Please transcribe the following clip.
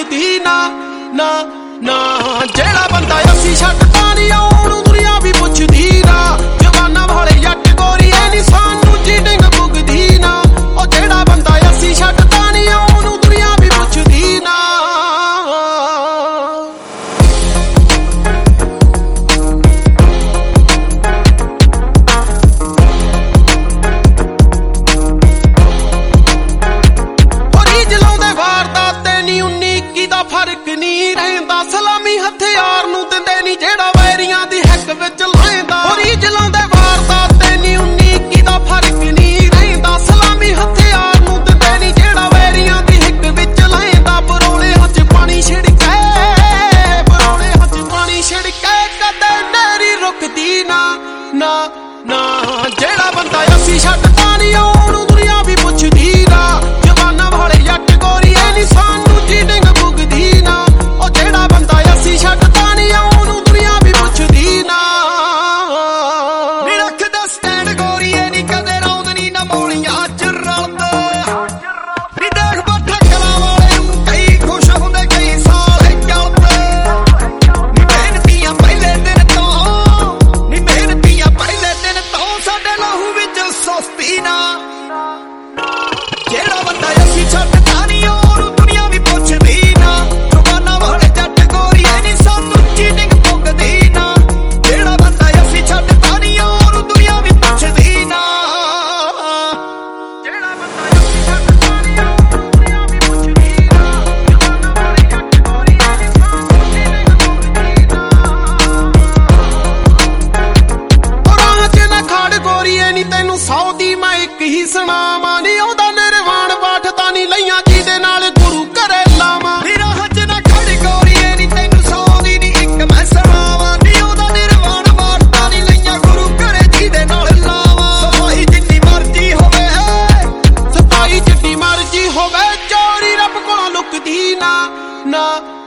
पुगदी ना ना ना जेड़ा बंदा असी छड्डदा नी ओनू दुनिया भी पुछदी ना जवाना वाले जट गोरीए नी सानू चीटिंग पुगदी ना ओ जेड़ा बंदा असी छड्डदा नी ओनू दुनिया भी पुछदी ना फर्क नहीं रहिंदा सलामी हथियार नूं दिंदे नी जेड़ा वैरियां दी हक विच लाइंदा रीज लाउंदे वारदात ते नी 19 दा फर्क नहीं रहिंदा सलामी हथियार नूं दिंदे नी जेड़ा वैरियां दी हक विच लाइंदा परोले हथ पानी छिड़के परोले हथ पानी छिड़के कदे नेरी रुकदी ना ना ना जेड़ा बंदा असी छड्डदा नी ओनू दुनिया भी पुछदी ना जवाना वाले जट गोरीए नी सानू चीटिंग पुगदी ना ओ जेड़ा बंदा असी छड्डदा नी ओनू दुनिया भी पुछदी ना नी रखदा स्टैंड गोरीए नी कदे रौंद नी ना मौलियां च रलदे नी देख बैठे कलां वाले नूं कई खुश हुंदे कई साल चलदे नी मेहनतियां पहले दिन तो साडे लहू विच सुस्ती ना जेड़ा बंदा असी छड्डदा नी ओनू दुनिया भी पुछदी ना जवाना वाले जट गोरीए नी सानू चीटिंग पुगदी ना जेड़ा बंदा असी छड्डदा नी ओनू दुनिया भी पुछदी ना जेड़ा बंदा असी छड्डदा नी ओनू दुनिया भी पुछदी ना जवाना वाले जट गोरीए नी सानू चीटिंग पुगदी ना ओ राह च ना खड़ गोरीए नी तैनू 100 दी मैं एक ही सुणावां नी ओदा निर्वाण पाठ तां नी लईयां जिहदे नाल गुरु घरे लावां नी राह च ना खड़ गोरीए नी तैनू 100 दी नी एक मैं सुणावां नी ओदा निर्वाण पाठ तां नी लईयां गुरु घरे जिहदे नाल लावां सफाई जिन्नी मर्जी होवे सफाई जिन्नी मर्जी होवे चोरी रब कोलों लुकदी ना ना